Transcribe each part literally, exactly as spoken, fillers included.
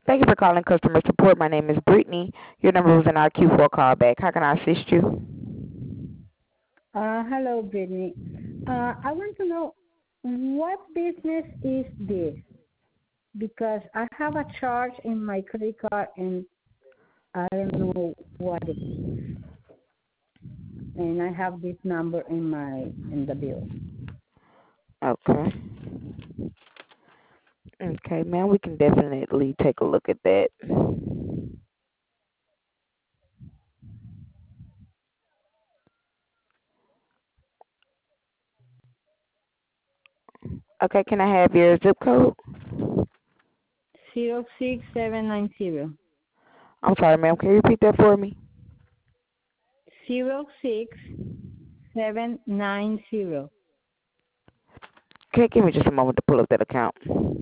Thank you for calling customer support. My name is Brittany. Your number was in our queue for a call back. How can I assist you? Uh, hello, Brittany. Uh, I want to know what business is this? Because I have a charge in my credit card and I don't know what it is. And I have this number in my in the bill. Okay. Okay, ma'am, we can definitely take a look at that. Okay, can I have your zip code? Zero six seven nine zero. I'm sorry, ma'am. Can you repeat that for me? Zero six seven nine zero. Okay, give me just a moment to pull up that account.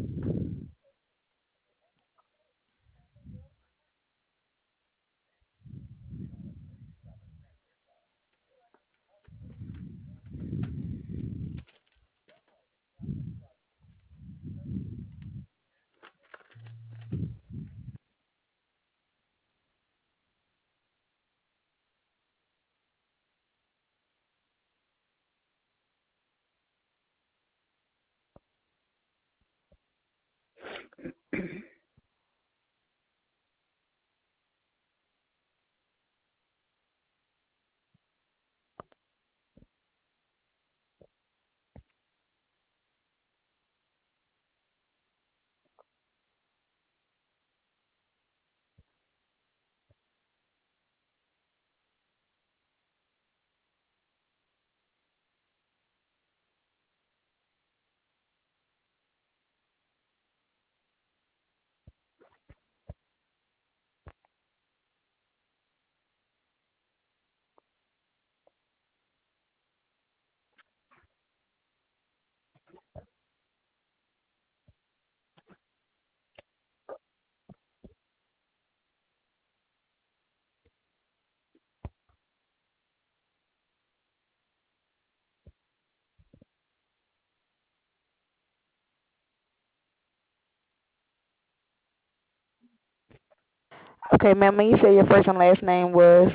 Okay, ma'am, and you say your first and last name was?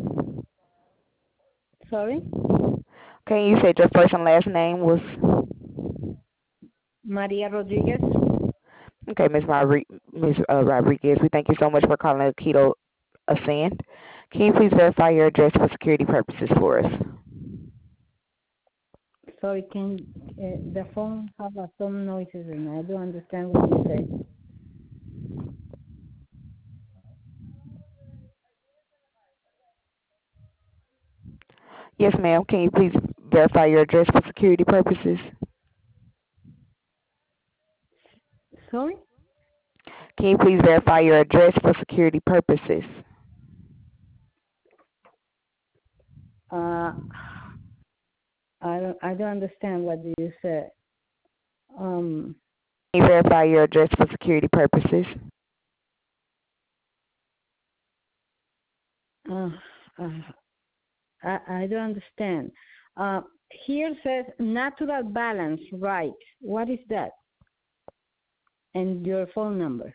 Sorry? Okay, you said your first and last name was? Maria Rodriguez. Okay, Miss Rodri- Miss uh, Rodriguez, we thank you so much for calling Keto Ascend. Can you please verify your address for security purposes for us? Sorry, can uh, the phone have uh, some noises and I don't understand what you say. Yes, ma'am. Can you please verify your address for security purposes? Sorry? Can you please verify your address for security purposes? Uh, I don't I don't understand what you said. Um, Can you verify your address for security purposes? uh, uh, I I don't understand. Uh, here says natural balance, right? What is that? And your phone number.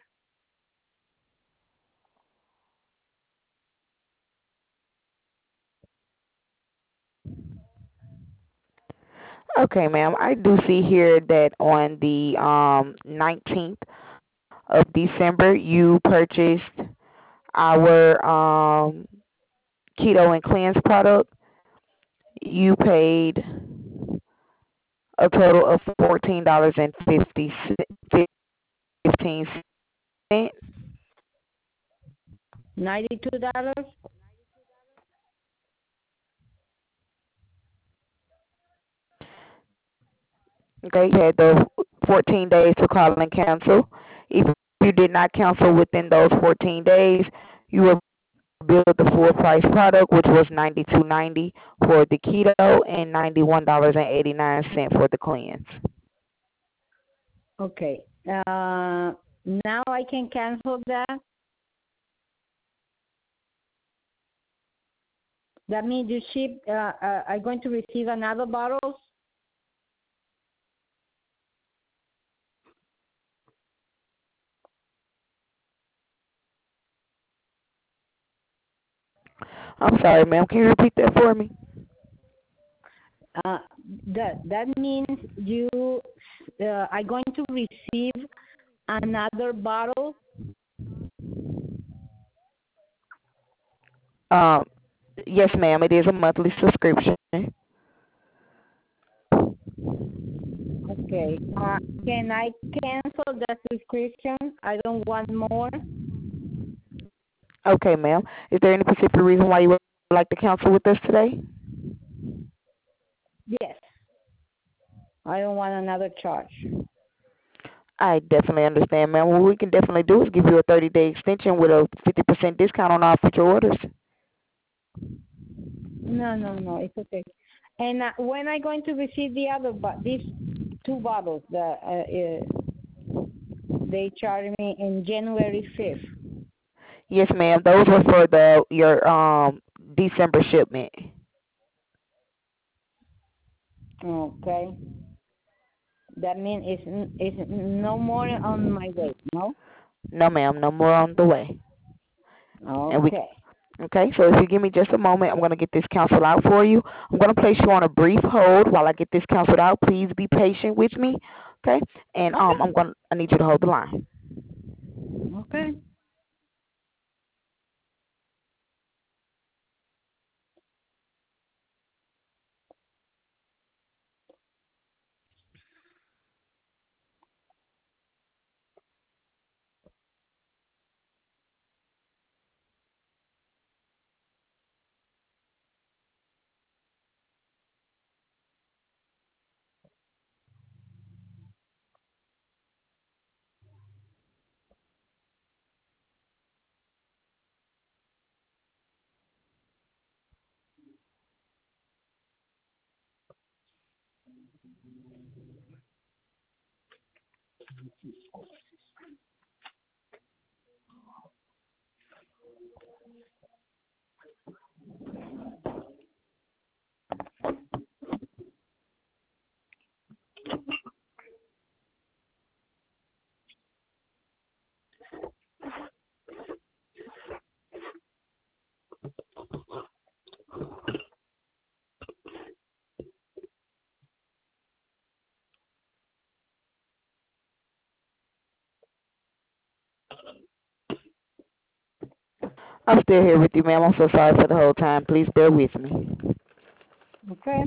Okay, ma'am. I do see here that on the um, nineteenth of December, you purchased our um, Keto and Cleanse product. You paid a total of fourteen dollars and fifty fifteen cents. Ninety-two dollars. Okay, you had those fourteen days to call and cancel. If you did not cancel within those fourteen days, you will bill the full price product, which was ninety two ninety for the keto and ninety one dollars and eighty nine cent for the cleanse. Okay. Uh, now I can cancel that. That means you ship. Uh, uh, are going to receive another bottles. I'm sorry, ma'am. Can you repeat that for me? Uh, that that means you uh, are going to receive another bottle. Um, yes, ma'am. It is a monthly subscription. Okay. Uh, can I cancel the subscription? I don't want more. Okay, ma'am. Is there any specific reason why you would like to cancel with us today? Yes. I don't want another charge. I definitely understand, ma'am. What we can definitely do is give you a thirty-day extension with a fifty percent discount on all future orders. No, no, no. It's okay. And uh, when I going to receive the other, but these two bottles that uh, uh, they charged me in January fifth. Yes, ma'am. Those were for the your um December shipment. Okay. That means it's, n- it's no more on my way, no? No, ma'am. No more on the way. And we Okay. okay. So if you give me just a moment, I'm gonna get this canceled out for you. I'm gonna place you on a brief hold while I get this canceled out. Please be patient with me. Okay. And Okay. um, I'm gonna I need you to hold the line. Okay. I'm still here with you, ma'am. I'm so sorry for the whole time. Please bear with me. Okay.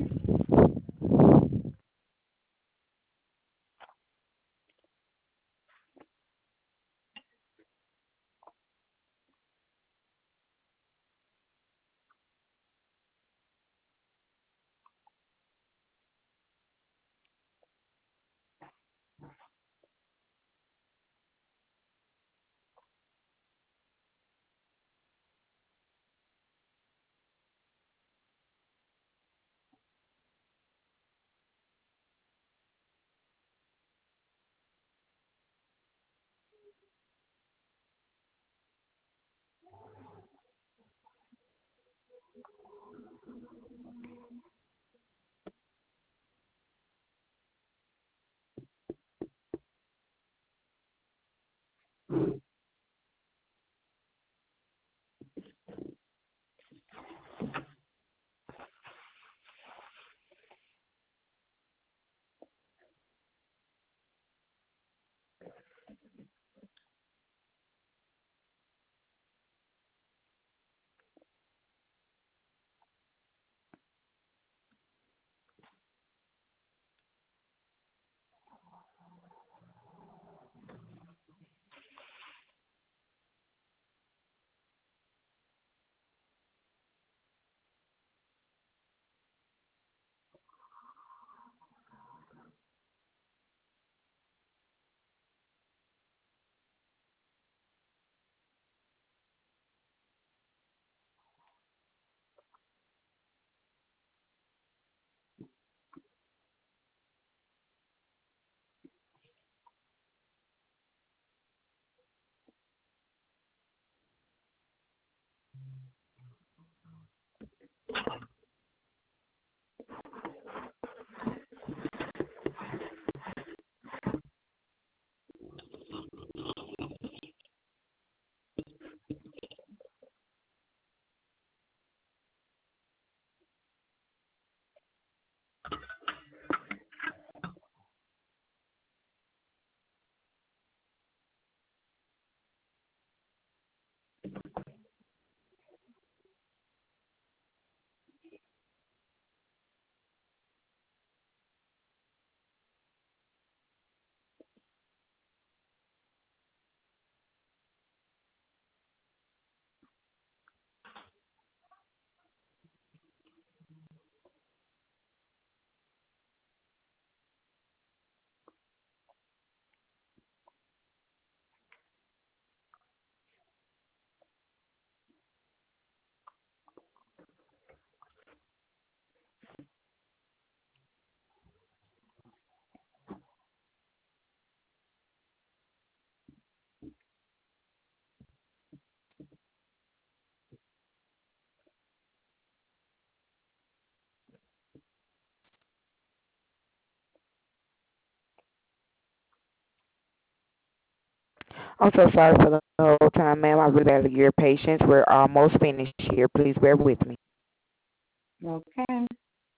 I'm so sorry for the whole time, ma'am. I really value your patience. We're almost finished here. Please bear with me. Okay.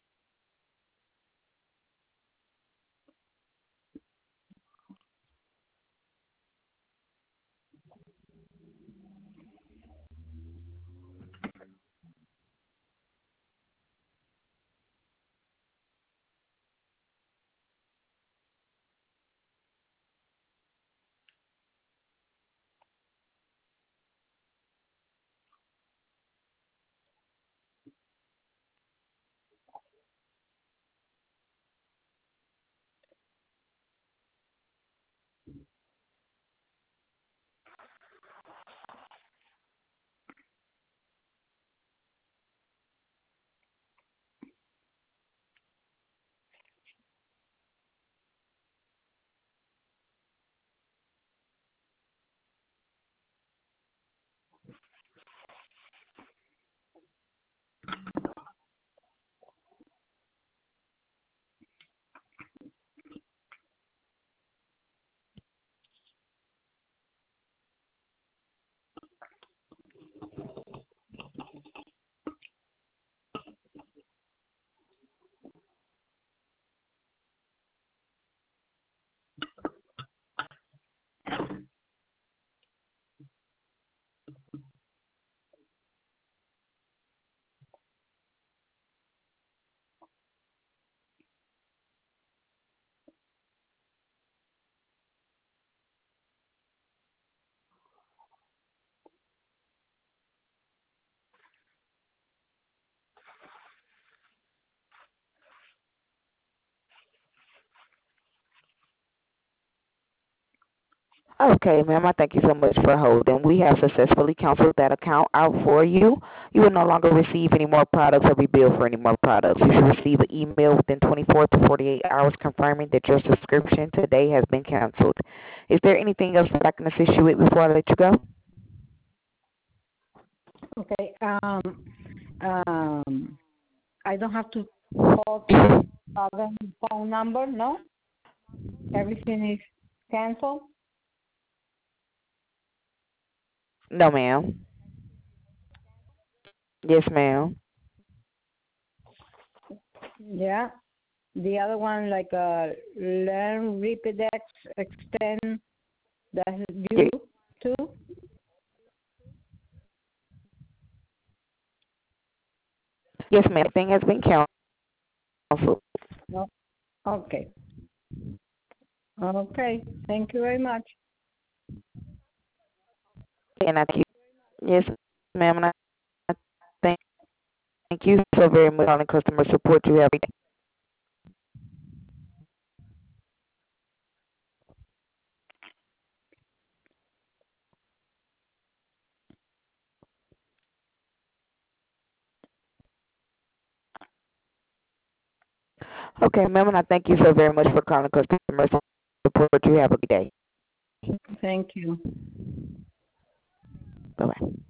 Okay, ma'am, I thank you so much for holding. We have successfully canceled that account out for you. You will no longer receive any more products or be billed for any more products. You should receive an email within twenty-four to forty-eight hours confirming that your subscription today has been canceled. Is there anything else that I can assist you with before I let you go? Okay. Um, um, I don't have to call to other phone number, no? Everything is canceled? No, ma'am. Yes, ma'am. Yeah. The other one, like uh, Learn Repedex Extend, that's due Ye- too? Yes, ma'am. Everything has been canceled. No. Okay. Okay. Thank you very much. And I thank you. Yes, ma'am. And I thank you so very much for calling customer support. You have a great day. Okay, ma'am. And I thank you so very much for calling customer support. You have a good day. Thank you. Bye bye.